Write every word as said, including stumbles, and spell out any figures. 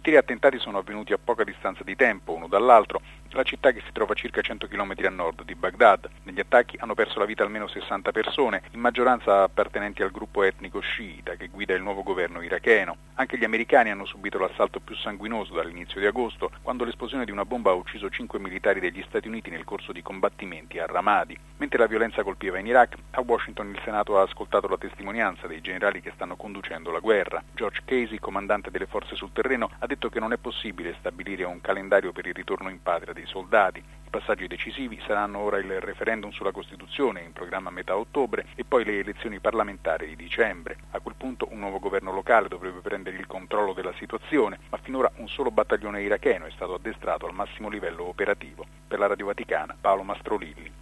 Interi attentati sono avvenuti a poca distanza di tempo, uno dall'altro, nella città che si trova a circa cento chilometri a nord di Baghdad. Negli attacchi hanno perso la vita almeno sessanta persone, in maggioranza appartenenti al gruppo etnico sciita che guida il nuovo governo iracheno. Anche gli americani hanno subito l'assalto più sanguinoso dall'inizio di agosto, quando l'esplosione di una bomba ha ucciso cinque militari degli Stati Uniti nel corso di combattimenti a Ramadi. Mentre la violenza colpiva in Iraq, a Washington il Senato ha ascoltato la testimonianza dei generali che stanno conducendo la guerra. George Casey, comandante delle forze sul terreno, ha detto che non è possibile stabilire un calendario per il ritorno in patria dei soldati. I passaggi decisivi saranno ora il referendum sulla Costituzione, in programma a metà ottobre, e poi le elezioni parlamentari di dicembre. A quel punto un nuovo governo locale dovrebbe prendere il controllo della situazione, ma finora un solo battaglione iracheno è stato addestrato al massimo livello operativo. Per la Radio Vaticana, Paolo Mastrolilli.